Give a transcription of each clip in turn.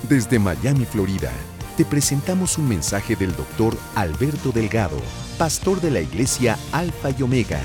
Desde Miami, Florida, te presentamos un mensaje del Dr. Alberto Delgado, pastor de la iglesia Alfa y Omega.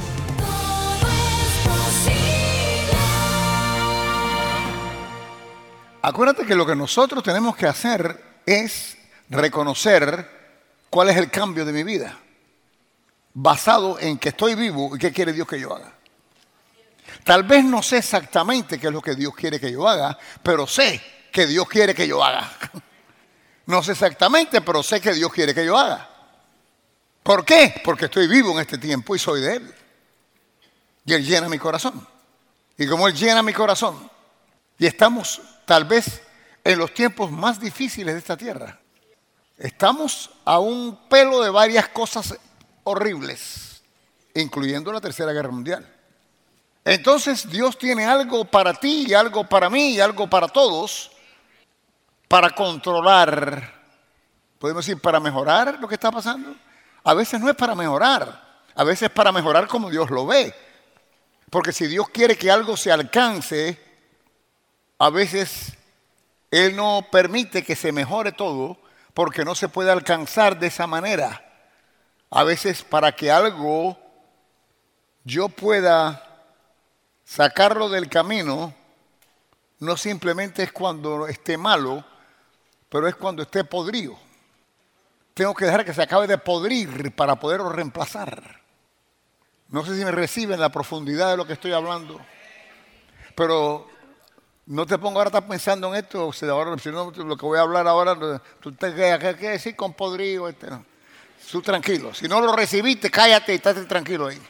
Acuérdate que lo que nosotros tenemos que hacer es reconocer cuál es el cambio de mi vida, basado en que estoy vivo y qué quiere Dios que yo haga. Tal vez no sé exactamente qué es lo que Dios quiere que yo haga, pero sé que Dios quiere que yo haga. No sé exactamente, pero sé que Dios quiere que yo haga. ¿Por qué? Porque estoy vivo en este tiempo y soy de Él. Y Él llena mi corazón. Y como Él llena mi corazón, y estamos tal vez en los tiempos más difíciles de esta tierra. Estamos a un pelo de varias cosas horribles, incluyendo la Tercera Guerra Mundial. Entonces Dios tiene algo para ti y algo para mí y algo para todos para controlar, podemos decir, para mejorar lo que está pasando. A veces no es para mejorar, a veces es para mejorar como Dios lo ve. Porque si Dios quiere que algo se alcance, a veces Él no permite que se mejore todo porque no se puede alcanzar de esa manera. A veces para que algo yo pueda sacarlo del camino, no simplemente es cuando esté malo, pero es cuando esté podrido. Tengo que dejar que se acabe de podrir para poderlo reemplazar. No sé si me reciben la profundidad de lo que estoy hablando, pero no te pongo ahora a estar pensando en esto, si no, lo que voy a hablar ahora, tú te quedas, ¿qué decir con podrido? No. Tú tranquilo, si no lo recibiste, cállate y estate tranquilo ahí.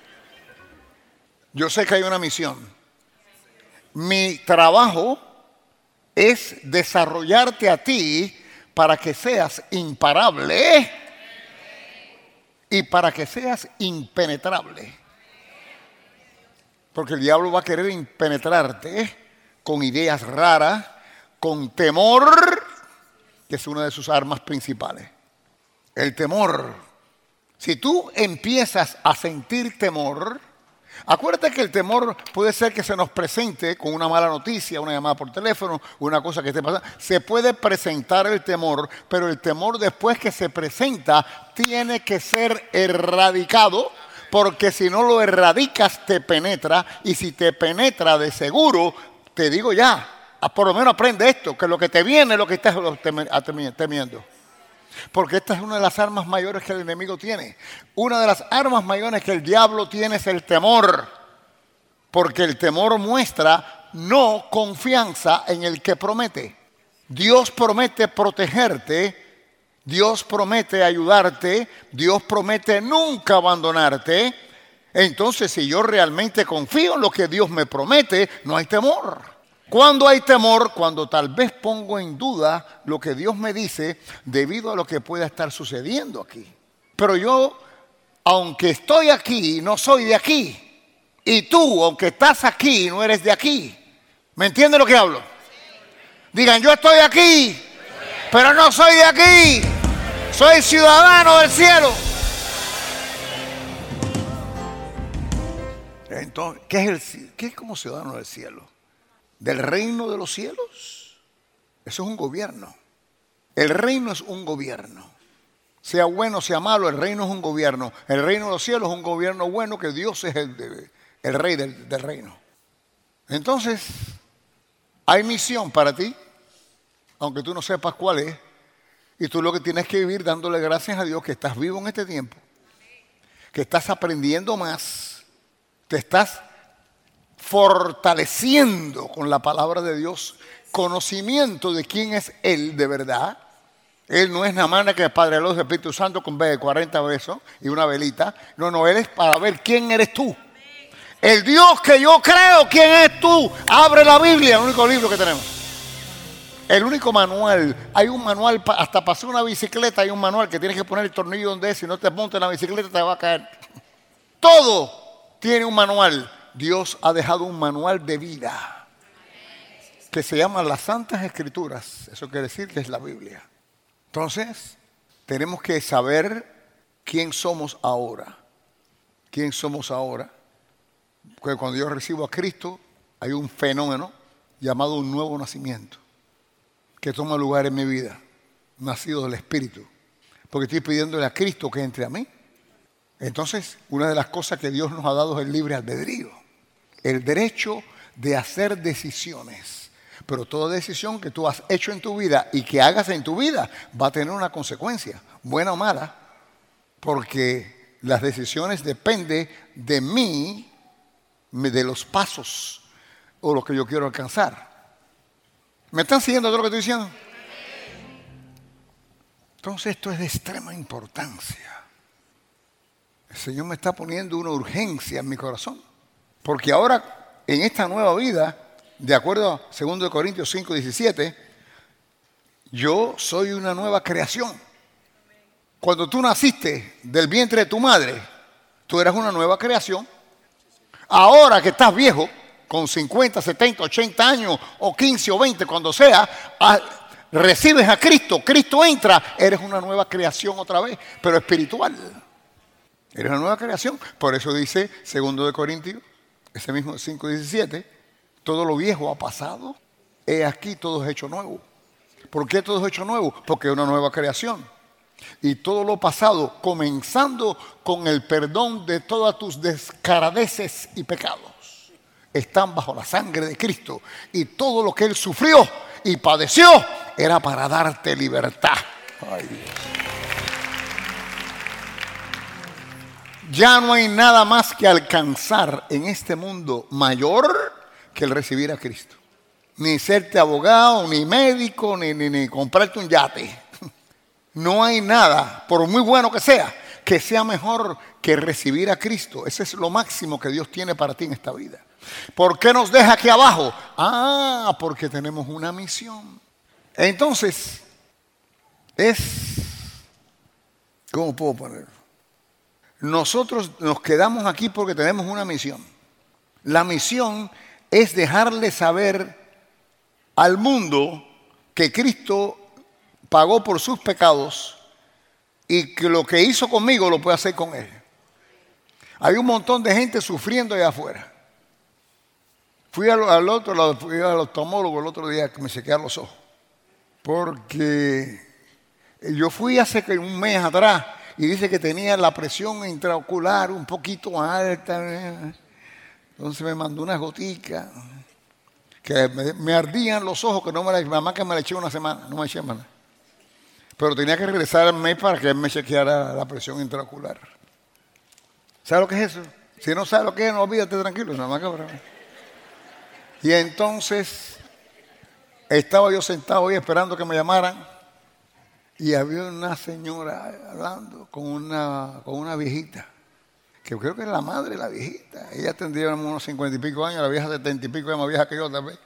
Yo sé que hay una misión. Mi trabajo es desarrollarte a ti para que seas imparable y para que seas impenetrable. Porque el diablo va a querer impenetrarte con ideas raras, con temor, que es una de sus armas principales. El temor. Si tú empiezas a sentir temor, acuérdate que el temor puede ser que se nos presente con una mala noticia, una llamada por teléfono, una cosa que esté pasando. Se puede presentar el temor, pero el temor después que se presenta tiene que ser erradicado, porque si no lo erradicas te penetra, y si te penetra de seguro, te digo ya, por lo menos aprende esto, que lo que te viene es lo que estás temiendo. Porque esta es una de las armas mayores que el enemigo tiene. Una de las armas mayores que el diablo tiene es el temor. Porque el temor muestra no confianza en el que promete. Dios promete protegerte, Dios promete ayudarte, Dios promete nunca abandonarte. Entonces, si yo realmente confío en lo que Dios me promete, no hay temor. ¿Cuándo hay temor? Cuando tal vez pongo en duda lo que Dios me dice debido a lo que pueda estar sucediendo aquí. Pero yo, aunque estoy aquí, no soy de aquí. Y tú, aunque estás aquí, no eres de aquí. ¿Me entiendes lo que hablo? Digan, yo estoy aquí, pero no soy de aquí. Soy ciudadano del cielo. Entonces, ¿qué es como ciudadano del cielo? ¿Del reino de los cielos? Eso es un gobierno. El reino es un gobierno. Sea bueno, sea malo, el reino es un gobierno. El reino de los cielos es un gobierno bueno, que Dios es el rey del reino. Entonces, hay misión para ti, aunque tú no sepas cuál es. Y tú lo que tienes que vivir dándole gracias a Dios que estás vivo en este tiempo. Que estás aprendiendo más. Te estás fortaleciendo con la palabra de Dios, conocimiento de quién es Él de verdad. Él no es nada más que el Padre, el Hijo y el Espíritu Santo con 40 besos y una velita. No, Él es para ver quién eres tú. El Dios que yo creo, ¿quién es tú? Abre la Biblia, el único libro que tenemos. El único manual. Hay un manual, hasta para hacer una bicicleta hay un manual que tienes que poner el tornillo donde es. Si no te montas en la bicicleta te va a caer. Todo tiene un manual. Dios ha dejado un manual de vida que se llama las Santas Escrituras. Eso quiere decir que es la Biblia. Entonces, tenemos que saber quién somos ahora. ¿Quién somos ahora? Porque cuando yo recibo a Cristo, hay un fenómeno llamado un nuevo nacimiento. que toma lugar en mi vida, nacido del Espíritu, porque estoy pidiéndole a Cristo que entre a mí. Entonces, una de las cosas que Dios nos ha dado es el libre albedrío, el derecho de hacer decisiones. Pero toda decisión que tú has hecho en tu vida y que hagas en tu vida va a tener una consecuencia, buena o mala, porque las decisiones dependen de mí, de los pasos o lo que yo quiero alcanzar. ¿Me están siguiendo todo lo que estoy diciendo? Entonces esto es de extrema importancia. El Señor me está poniendo una urgencia en mi corazón. Porque ahora, en esta nueva vida, de acuerdo a 2 Corintios 5:17, yo soy una nueva creación. Cuando tú naciste del vientre de tu madre, tú eras una nueva creación. Ahora que estás viejo, con 50, 70, 80 años, o 15 o 20, cuando sea, recibes a Cristo, Cristo entra, eres una nueva creación otra vez, pero espiritual. Eres una nueva creación. Por eso dice 2 Corintios, ese mismo 5:17, todo lo viejo ha pasado, he aquí todo es hecho nuevo. ¿Por qué todo es hecho nuevo? Porque es una nueva creación. Y todo lo pasado, comenzando con el perdón de todas tus descaradeces y pecados, están bajo la sangre de Cristo. Y todo lo que Él sufrió y padeció era para darte libertad. Ay, Dios. Ya no hay nada más que alcanzar en este mundo mayor que el recibir a Cristo. Ni serte abogado, ni médico, ni comprarte un yate. No hay nada, por muy bueno que sea mejor que recibir a Cristo. Ese es lo máximo que Dios tiene para ti en esta vida. ¿Por qué nos deja aquí abajo? Porque tenemos una misión. Entonces, ¿cómo puedo ponerlo? Nosotros nos quedamos aquí porque tenemos una misión. La misión es dejarle saber al mundo que Cristo pagó por sus pecados y que lo que hizo conmigo lo puede hacer con Él. Hay un montón de gente sufriendo allá afuera. Fui al otro lado, fui al oftalmólogo el otro día que me chequearon los ojos. Porque yo fui hace un mes atrás y dice que tenía la presión intraocular un poquito alta. Entonces me mandó unas goticas que me ardían los ojos, que mi mamá que me la eché una semana, no me eché más nada. Pero tenía que regresar al mes para que él me chequeara la presión intraocular. ¿Sabe lo que es eso? Si no sabe lo que es, no olvídate, tranquilo, nada más que para mí. Y entonces estaba yo sentado ahí esperando que me llamaran y había una señora hablando con una viejita, que creo que es la madre de la viejita. Ella tendría unos 50 y pico años, la vieja 70 y pico, más vieja que yo también.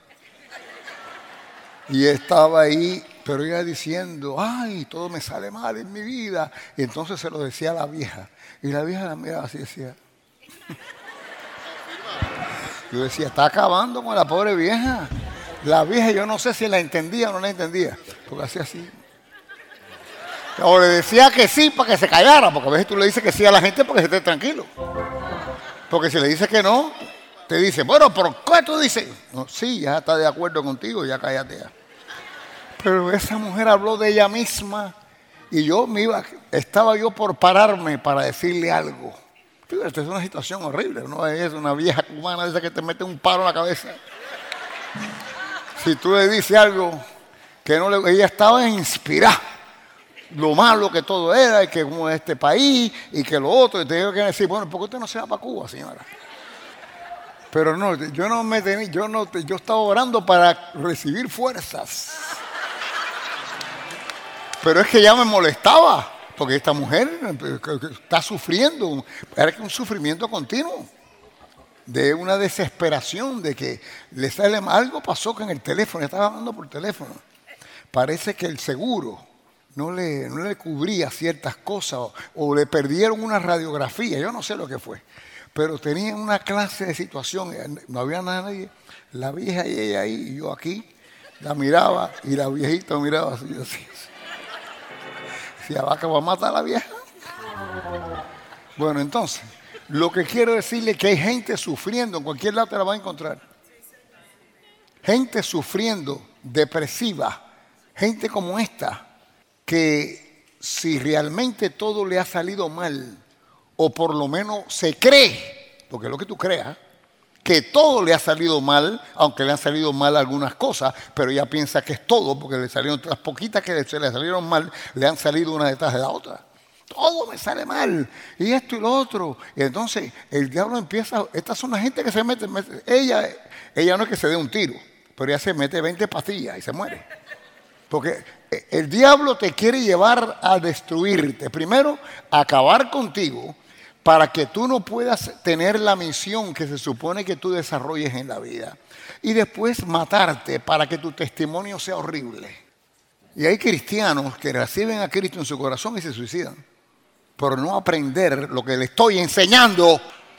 Y estaba ahí, pero ella diciendo, ay, todo me sale mal en mi vida. Y entonces se lo decía a la vieja. Y la vieja la miraba así, decía. Yo decía, está acabando con la pobre vieja. La vieja yo no sé si la entendía o no la entendía, porque hacía así. O le decía que sí para que se callara, porque a veces tú le dices que sí a la gente porque se esté tranquilo. Porque si le dices que no, te dice, bueno, ¿por qué tú dices? No, sí, ya está de acuerdo contigo, ya cállate ya. Pero esa mujer habló de ella misma y estaba yo por pararme para decirle algo. Fíjate, es una situación horrible, no es una vieja cubana esa que te mete un palo en la cabeza. Si tú le dices algo que no le... Ella estaba inspirada. Lo malo que todo era, y que como este país, y que lo otro, y te digo que decir, bueno, ¿por qué usted no se va para Cuba, señora? Pero no, yo estaba orando para recibir fuerzas. Pero es que ya me molestaba, porque esta mujer está sufriendo, era un sufrimiento continuo, de una desesperación, de que le sale algo pasó con el teléfono, estaba hablando por teléfono. Parece que el seguro no le cubría ciertas cosas o le perdieron una radiografía, yo no sé lo que fue, pero tenía una clase de situación, no había nadie, la vieja y ella ahí, y yo aquí, la miraba y la viejita miraba así, así. Si la vaca va a matar a la vieja. Bueno, entonces, lo que quiero decirle es que hay gente sufriendo, en cualquier lado te la va a encontrar. Gente sufriendo, depresiva, Gente como esta, que si realmente todo le ha salido mal, o por lo menos se cree, porque es lo que tú creas, que todo le ha salido mal, aunque le han salido mal algunas cosas, pero ella piensa que es todo, porque le salieron las poquitas que se le salieron mal, le han salido una detrás de la otra. Todo me sale mal, y esto y lo otro. Y entonces el diablo empieza, estas son las gente que se mete, ella no es que se dé un tiro, pero ella se mete 20 pastillas y se muere. Porque el diablo te quiere llevar a destruirte. Primero, a acabar contigo, para que tú no puedas tener la misión que se supone que tú desarrolles en la vida. Y después matarte para que tu testimonio sea horrible. Y hay cristianos que reciben a Cristo en su corazón y se suicidan por no aprender lo que le estoy enseñando.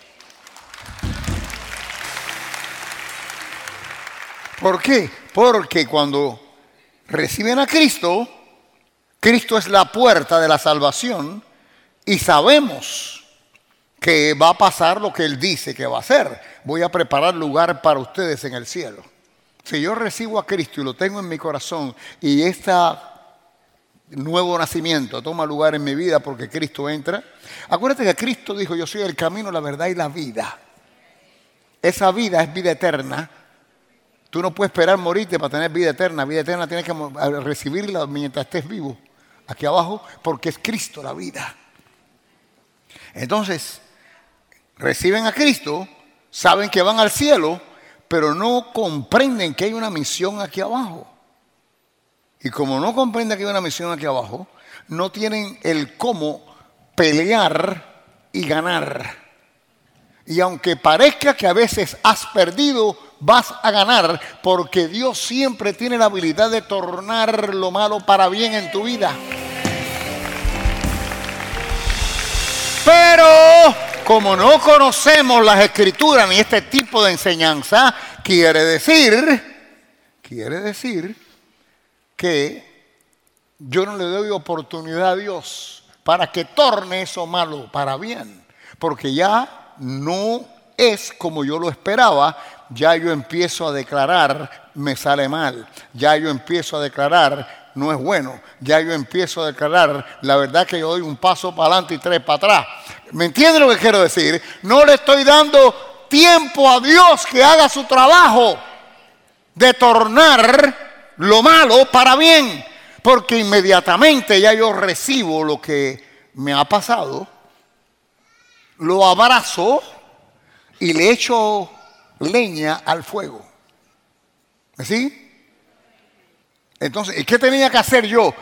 ¿Por qué? Porque cuando reciben a Cristo, Cristo es la puerta de la salvación y sabemos que va a pasar lo que Él dice que va a hacer. Voy a preparar lugar para ustedes en el cielo. Si yo recibo a Cristo y lo tengo en mi corazón y este nuevo nacimiento toma lugar en mi vida porque Cristo entra, acuérdate que Cristo dijo: yo soy el camino, la verdad y la vida. Esa vida es vida eterna. Tú no puedes esperar morirte para tener vida eterna. Vida eterna tienes que recibirla mientras estés vivo, aquí abajo, porque es Cristo la vida. Entonces, reciben a Cristo, saben que van al cielo, pero no comprenden que hay una misión aquí abajo. Y como no comprenden que hay una misión aquí abajo, no tienen el cómo pelear y ganar. Y aunque parezca que a veces has perdido, vas a ganar, porque Dios siempre tiene la habilidad de tornar lo malo para bien en tu vida. Pero como no conocemos las Escrituras ni este tipo de enseñanza, quiere decir que yo no le doy oportunidad a Dios para que torne eso malo para bien, porque ya no es como yo lo esperaba. Ya yo empiezo a declarar, me sale mal. Ya yo empiezo a declarar, no es bueno. Ya yo empiezo a declarar, la verdad que yo doy un paso para adelante y 3 para atrás. ¿Me entiende lo que quiero decir? No le estoy dando tiempo a Dios que haga su trabajo de tornar lo malo para bien. Porque inmediatamente ya yo recibo lo que me ha pasado, lo abrazo y le echo leña al fuego. ¿Sí? Entonces, ¿y qué tenía que hacer yo?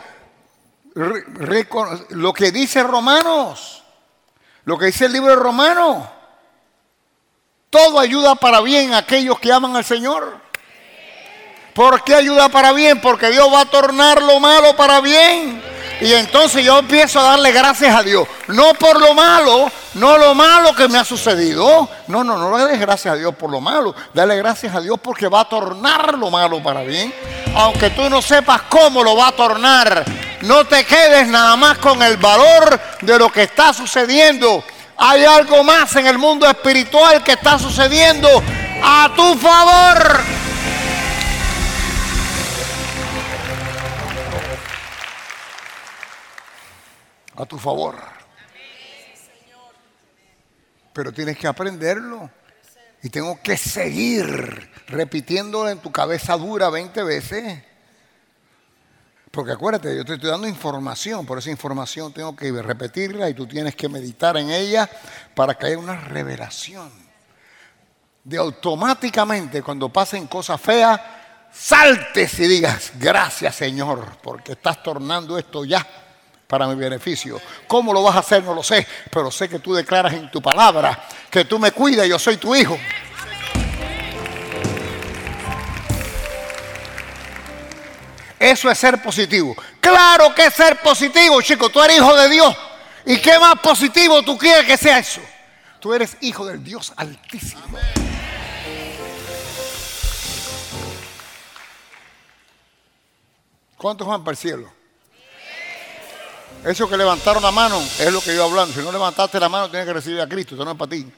Lo que dice Romanos, lo que dice el libro de Romanos. Todo ayuda para bien a aquellos que aman al Señor. ¿Por qué ayuda para bien? Porque Dios va a tornar lo malo para bien. Y entonces yo empiezo a darle gracias a Dios. No por lo malo, no lo malo que me ha sucedido. No le des gracias a Dios por lo malo. Dale gracias a Dios porque va a tornar lo malo para bien. Aunque tú no sepas cómo lo va a tornar. No te quedes nada más con el valor de lo que está sucediendo. Hay algo más en el mundo espiritual que está sucediendo a tu favor. A tu favor. Pero tienes que aprenderlo. Y tengo que seguir repitiéndolo en tu cabeza dura 20 veces. Porque acuérdate, yo te estoy dando información. Por esa información tengo que repetirla y tú tienes que meditar en ella para que haya una revelación. De automáticamente cuando pasen cosas feas, saltes y digas: gracias, Señor, porque estás tornando esto ya para mi beneficio. ¿Cómo lo vas a hacer? No lo sé, pero sé que tú declaras en tu palabra que tú me cuidas, yo soy tu hijo. Eso es ser positivo. Claro que es ser positivo, chico. Tú eres hijo de Dios. ¿Y qué más positivo tú quieres que sea eso? Tú eres hijo del Dios Altísimo. ¿Cuántos van para el cielo? Eso que levantaron la mano es lo que yo hablando. Si no levantaste la mano, tienes que recibir a Cristo. Eso no es para ti.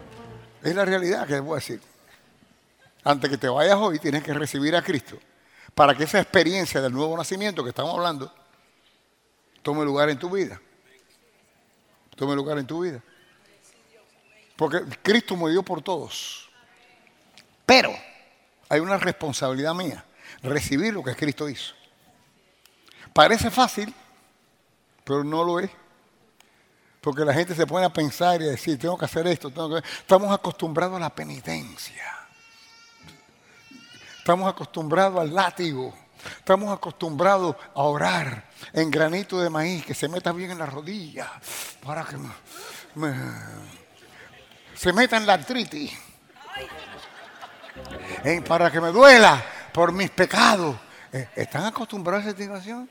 Es la realidad que les voy a decir. Antes que te vayas hoy, tienes que recibir a Cristo. para que esa experiencia del nuevo nacimiento que estamos hablando tome lugar en tu vida. Tome lugar en tu vida. Porque Cristo murió por todos. Pero hay una responsabilidad mía, recibir lo que Cristo hizo. Parece fácil, pero no lo es. Porque la gente se pone a pensar y a decir, tengo que hacer esto. Estamos acostumbrados a la penitencia. Estamos acostumbrados al látigo. Estamos acostumbrados a orar en granito de maíz, que se meta bien en la rodilla, para que se meta en la artritis, para que me duela por mis pecados. ¿Están acostumbrados a esa situación?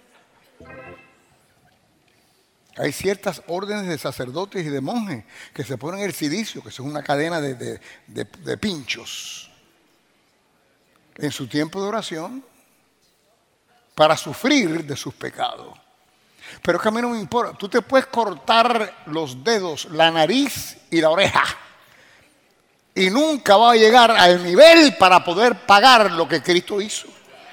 Hay ciertas órdenes de sacerdotes y de monjes que se ponen el cilicio, que es una cadena de pinchos, en su tiempo de oración, para sufrir de sus pecados. Pero es que a mí no me importa. Tú te puedes cortar los dedos, la nariz y la oreja, y nunca va a llegar al nivel para poder pagar lo que Cristo hizo.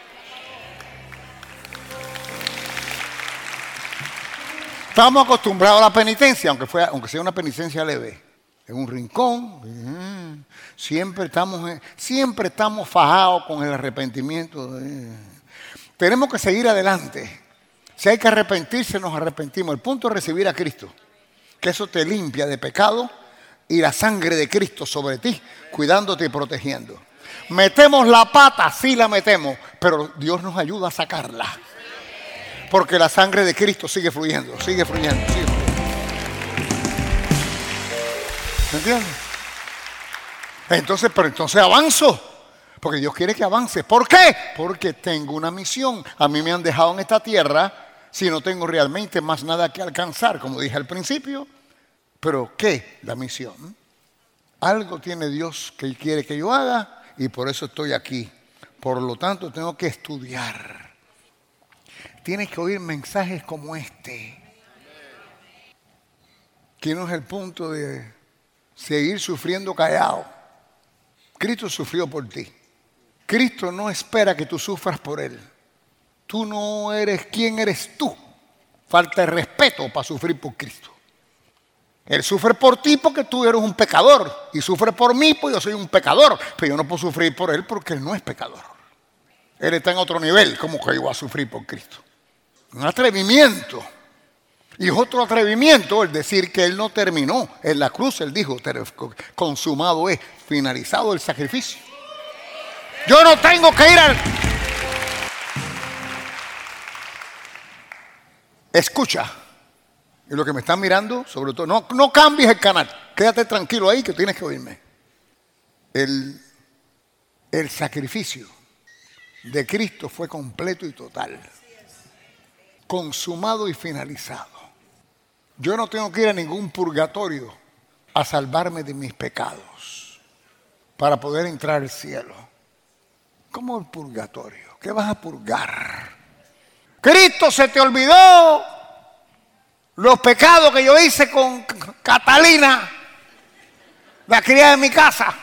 Estamos acostumbrados a la penitencia, aunque sea una penitencia leve, en un rincón. Siempre estamos fajados con el arrepentimiento. Tenemos que seguir adelante. Si hay que arrepentirse, nos arrepentimos. El punto es recibir a Cristo, que eso te limpia de pecado y la sangre de Cristo sobre ti, cuidándote y protegiendo. Metemos la pata, sí la metemos, pero Dios nos ayuda a sacarla. Porque la sangre de Cristo sigue fluyendo, sigue fluyendo. ¿Me entiendes? Entonces avanzo. Porque Dios quiere que avance. ¿Por qué? Porque tengo una misión. A mí me han dejado en esta tierra si no tengo realmente más nada que alcanzar, como dije al principio. ¿Pero qué? La misión. Algo tiene Dios que Él quiere que yo haga y por eso estoy aquí. Por lo tanto, tengo que estudiar. Tienes que oír mensajes como este. Que no es el punto de seguir sufriendo callado. Cristo sufrió por ti. Cristo no espera que tú sufras por Él. Tú no eres quien eres tú. Falta de respeto para sufrir por Cristo. Él sufre por ti porque tú eres un pecador. Y sufre por mí porque yo soy un pecador. Pero yo no puedo sufrir por Él porque Él no es pecador. Él está en otro nivel. ¿Cómo que yo voy a sufrir por Cristo? Un atrevimiento. Y es otro atrevimiento el decir que Él no terminó. En la cruz Él dijo, consumado es, finalizado el sacrificio. Yo no tengo que ir al... Escucha. Y lo que me están mirando, sobre todo, no cambies el canal. Quédate tranquilo ahí que tienes que oírme. El sacrificio de Cristo fue completo y total. Consumado y finalizado. Yo no tengo que ir a ningún purgatorio a salvarme de mis pecados para poder entrar al cielo. ¿Cómo el purgatorio? ¿Qué vas a purgar? Cristo, se te olvidó los pecados que yo hice con Catalina, la criada de mi casa.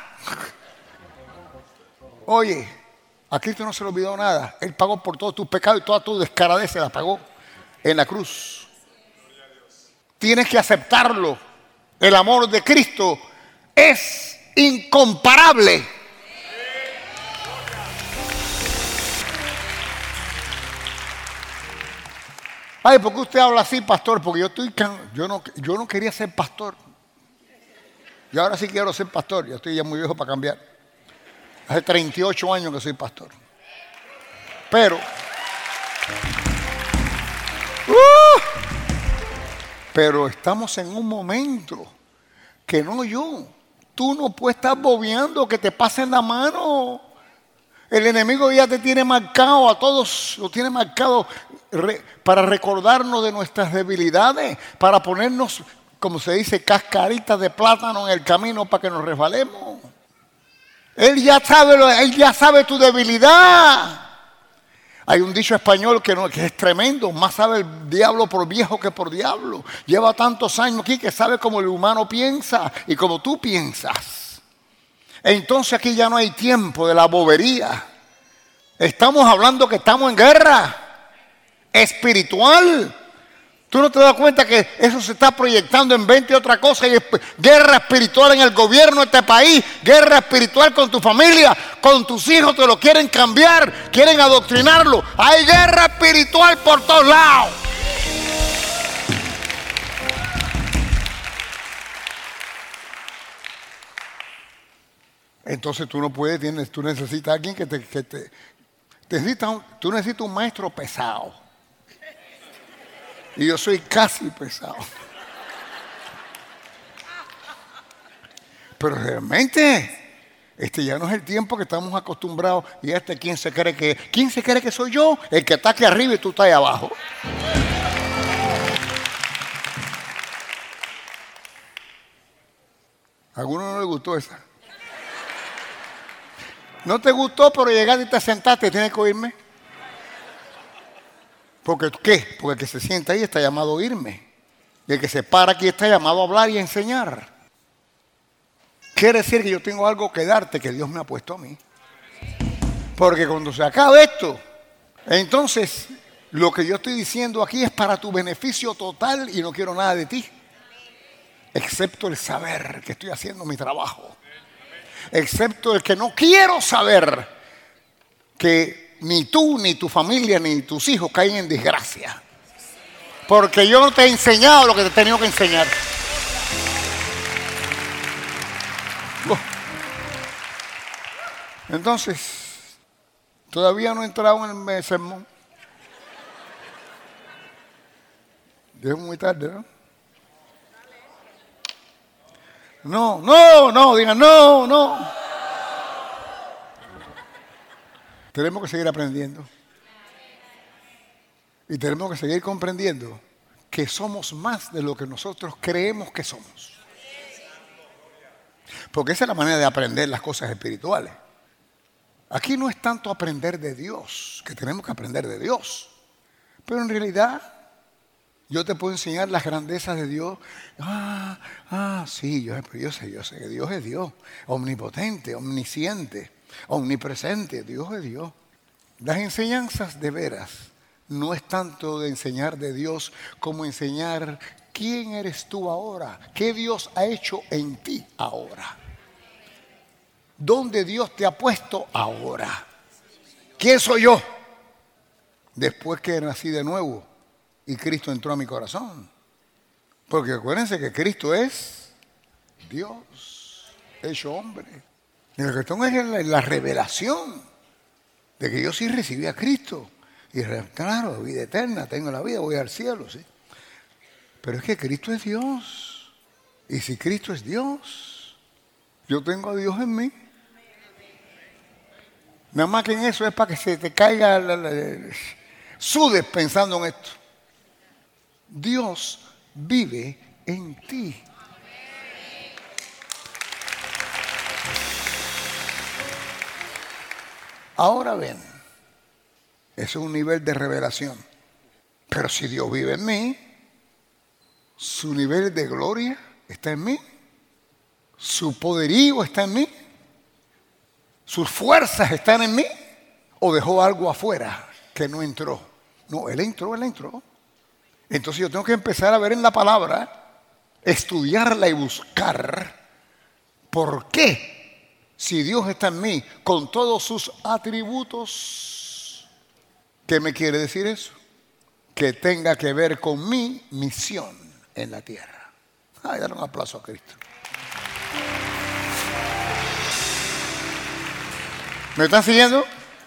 Oye, a Cristo no se le olvidó nada. Él pagó por todos tus pecados y toda tu descaradez se la pagó en la cruz. Tienes que aceptarlo. El amor de Cristo es incomparable. Ay, ¿por qué usted habla así, pastor? Porque yo no quería ser pastor. Y ahora sí quiero ser pastor. Ya estoy muy viejo para cambiar. Hace 38 años que soy pastor. Pero estamos en un momento que tú no puedes estar bobeando que te pasen la mano. El enemigo ya te tiene marcado, a todos lo tiene marcado para recordarnos de nuestras debilidades, para ponernos, como se dice, cascaritas de plátano en el camino para que nos resbalemos. Él ya sabe tu debilidad. Hay un dicho español que es tremendo, más sabe el diablo por viejo que por diablo. Lleva tantos años aquí que sabe cómo el humano piensa y cómo tú piensas. Entonces aquí ya no hay tiempo de la bobería. Estamos hablando que estamos en guerra espiritual. ¿Tú no te das cuenta que eso se está proyectando en 20 y otra cosa? Hay guerra espiritual en el gobierno de este país, guerra espiritual con tu familia, con tus hijos, te lo quieren cambiar, quieren adoctrinarlo. Hay guerra espiritual por todos lados. Entonces tú no puedes, tú necesitas a alguien tú necesitas un maestro pesado. Y yo soy casi pesado. Pero realmente, ya no es el tiempo que estamos acostumbrados. Y ¿quién se cree que soy yo? El que está aquí arriba y tú estás ahí abajo. ¿A alguno no le gustó esa? ¿No te gustó, pero llegaste y te sentaste? ¿Tienes que oírme? ¿Porque qué? Porque el que se sienta ahí está llamado a oírme. Y el que se para aquí está llamado a hablar y a enseñar. Quiere decir que yo tengo algo que darte que Dios me ha puesto a mí. Porque cuando se acabe esto, entonces lo que yo estoy diciendo aquí es para tu beneficio total y no quiero nada de ti. Excepto el saber que estoy haciendo mi trabajo. Excepto el que no quiero saber que ni tú, ni tu familia, ni tus hijos caen en desgracia. Porque yo no te he enseñado lo que te he tenido que enseñar. Entonces, todavía no he entrado en el sermón. Es muy tarde, ¿no? No, digan no. Tenemos que seguir aprendiendo. Y tenemos que seguir comprendiendo que somos más de lo que nosotros creemos que somos. Porque esa es la manera de aprender las cosas espirituales. Aquí no es tanto aprender de Dios, que tenemos que aprender de Dios. Pero en realidad, yo te puedo enseñar las grandezas de Dios. Sí, yo sé que Dios es Dios. Omnipotente, omnisciente, omnipresente. Dios es Dios. Las enseñanzas de veras no es tanto de enseñar de Dios como enseñar quién eres tú ahora, qué Dios ha hecho en ti ahora, dónde Dios te ha puesto ahora, quién soy yo después que nací de nuevo y Cristo entró a mi corazón. Porque acuérdense que Cristo es Dios hecho hombre. Y la cuestión es la revelación de que yo sí recibí a Cristo. Y claro, vida eterna, tengo la vida, voy al cielo, sí. Pero es que Cristo es Dios. Y si Cristo es Dios, yo tengo a Dios en mí. Nada más que en eso es para que se te caiga, sudes pensando en esto. Dios vive en ti. Ahora ven. Eso es un nivel de revelación. Pero si Dios vive en mí, su nivel de gloria está en mí, su poderío está en mí, sus fuerzas están en mí, o dejó algo afuera que no entró. No, Él entró. Entonces yo tengo que empezar a ver en la palabra, estudiarla y buscar por qué, si Dios está en mí con todos sus atributos. ¿Qué me quiere decir eso? Que tenga que ver con mi misión en la tierra. Dale un aplauso a Cristo. ¿Me están siguiendo?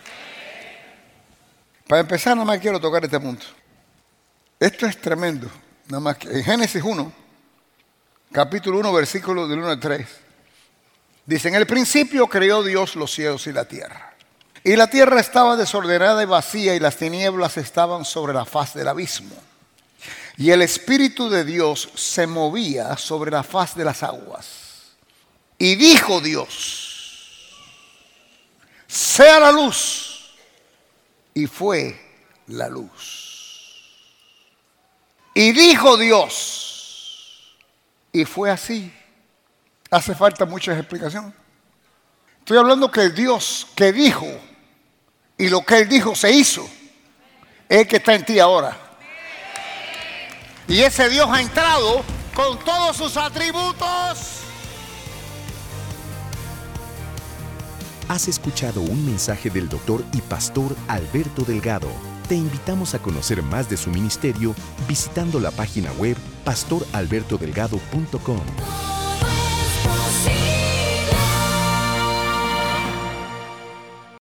Para empezar, nada más quiero tocar este punto. Esto es tremendo. Nada más que en Génesis 1, capítulo 1, versículos del 1 al 3. Dice, en el principio creó Dios los cielos y la tierra. Y la tierra estaba desordenada y vacía, y las tinieblas estaban sobre la faz del abismo. Y el Espíritu de Dios se movía sobre la faz de las aguas. Y dijo Dios, sea la luz. Y fue la luz. Y dijo Dios, y fue así. Hace falta mucha explicación. Estoy hablando que el Dios que dijo y lo que Él dijo se hizo, es el que está en ti ahora. Y ese Dios ha entrado con todos sus atributos. Has escuchado un mensaje del doctor y pastor Alberto Delgado. Te invitamos a conocer más de su ministerio visitando la página web pastoralbertodelgado.com. Todo es posible.